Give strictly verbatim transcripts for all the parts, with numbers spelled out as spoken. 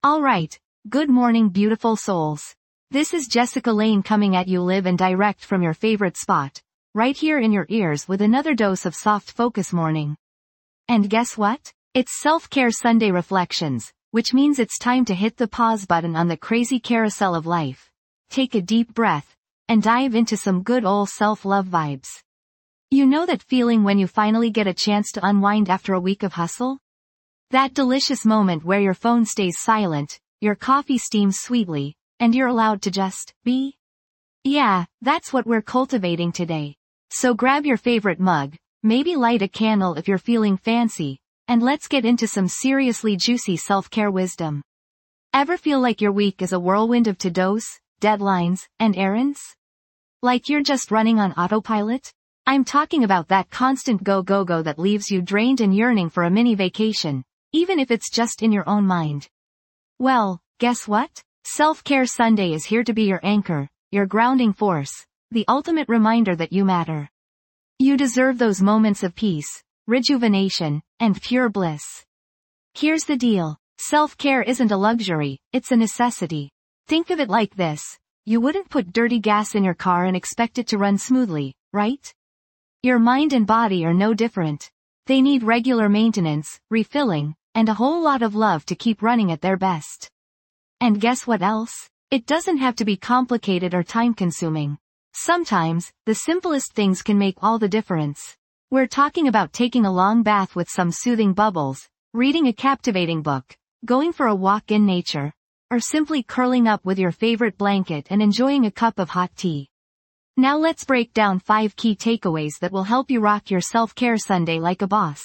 Alright, good morning beautiful souls. This is Jessica Lane coming at you live and direct from your favorite spot, right here in your ears with another dose of soft focus morning. And guess what? It's Self-Care Sunday Reflections, which means it's time to hit the pause button on the crazy carousel of life. Take a deep breath, and dive into some good ol' self-love vibes. You know that feeling when you finally get a chance to unwind after a week of hustle? That delicious moment where your phone stays silent, your coffee steams sweetly, and you're allowed to just be? Yeah, that's what we're cultivating today. So grab your favorite mug, maybe light a candle if you're feeling fancy, and let's get into some seriously juicy self-care wisdom. Ever feel like your week is a whirlwind of to-dos, deadlines, and errands? Like you're just running on autopilot? I'm talking about that constant go-go-go that leaves you drained and yearning for a mini vacation, even if it's just in your own mind. Well, guess what? Self-Care Sunday is here to be your anchor, your grounding force, the ultimate reminder that you matter. You deserve those moments of peace, rejuvenation, and pure bliss. Here's the deal. Self-care isn't a luxury, it's a necessity. Think of it like this. You wouldn't put dirty gas in your car and expect it to run smoothly, right? Your mind and body are no different. They need regular maintenance, refilling, and a whole lot of love to keep running at their best. And guess what else? It doesn't have to be complicated or time-consuming. Sometimes, the simplest things can make all the difference. We're talking about taking a long bath with some soothing bubbles, reading a captivating book, going for a walk in nature, or simply curling up with your favorite blanket and enjoying a cup of hot tea. Now let's break down five key takeaways that will help you rock your self-care Sunday like a boss.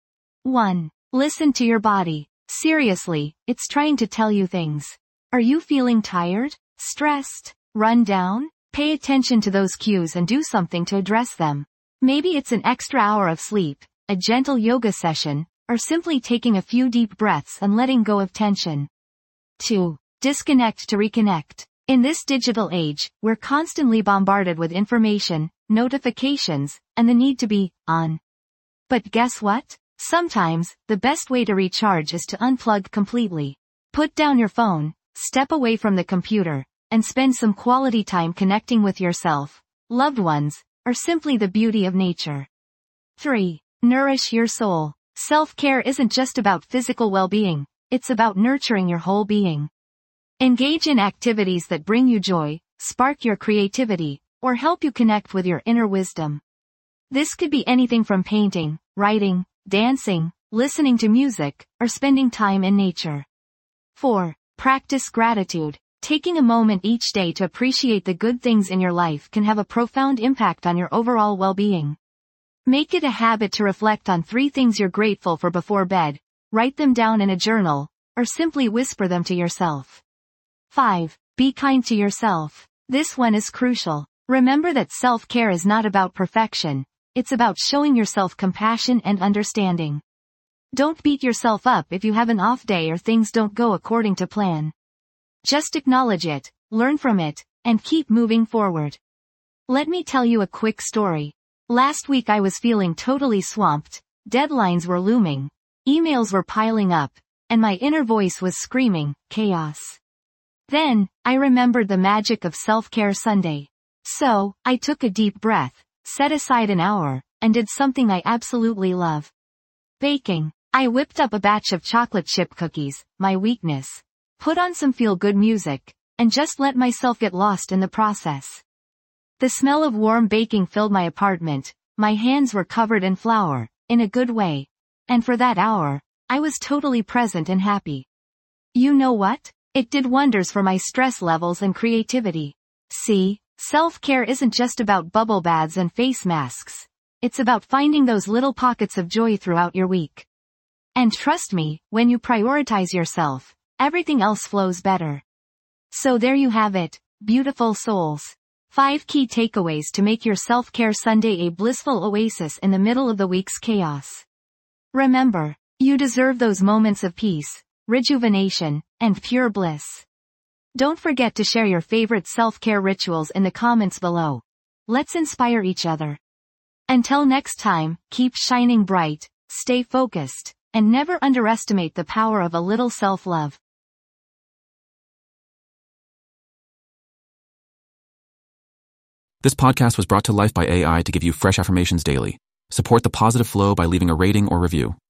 one. Listen to your body. Seriously, it's trying to tell you things. Are you feeling tired, stressed, run down? Pay attention to those cues and do something to address them. Maybe it's an extra hour of sleep, a gentle yoga session, or simply taking a few deep breaths and letting go of tension. two. Disconnect to reconnect. In this digital age, we're constantly bombarded with information, notifications, and the need to be on. But guess what? Sometimes, the best way to recharge is to unplug completely. Put down your phone, step away from the computer, and spend some quality time connecting with yourself, loved ones, or simply the beauty of nature. three. Nourish your soul. Self-care isn't just about physical well-being, it's about nurturing your whole being. Engage in activities that bring you joy, spark your creativity, or help you connect with your inner wisdom. This could be anything from painting, writing, dancing, listening to music, or spending time in nature. four. Practice gratitude. Taking a moment each day to appreciate the good things in your life can have a profound impact on your overall well-being. Make it a habit to reflect on three things you're grateful for before bed, write them down in a journal, or simply whisper them to yourself. five. Be kind to yourself. This one is crucial. Remember that self-care is not about perfection, it's about showing yourself compassion and understanding. Don't beat yourself up if you have an off day or things don't go according to plan. Just acknowledge it, learn from it, and keep moving forward. Let me tell you a quick story. Last week I was feeling totally swamped, deadlines were looming, emails were piling up, and my inner voice was screaming, chaos. Then, I remembered the magic of Self-Care Sunday. So, I took a deep breath, set aside an hour, and did something I absolutely love. Baking. I whipped up a batch of chocolate chip cookies, my weakness. Put on some feel-good music, and just let myself get lost in the process. The smell of warm baking filled my apartment, my hands were covered in flour, in a good way. And for that hour, I was totally present and happy. You know what? It did wonders for my stress levels and creativity. See, self-care isn't just about bubble baths and face masks. It's about finding those little pockets of joy throughout your week. And trust me, when you prioritize yourself, everything else flows better. So there you have it, beautiful souls. Five key takeaways to make your self-care Sunday a blissful oasis in the middle of the week's chaos. Remember, you deserve those moments of peace, rejuvenation, and pure bliss. Don't forget to share your favorite self-care rituals in the comments below. Let's inspire each other. Until next time, keep shining bright, stay focused, and never underestimate the power of a little self-love. This podcast was brought to life by A I to give you fresh affirmations daily. Support the positive flow by leaving a rating or review.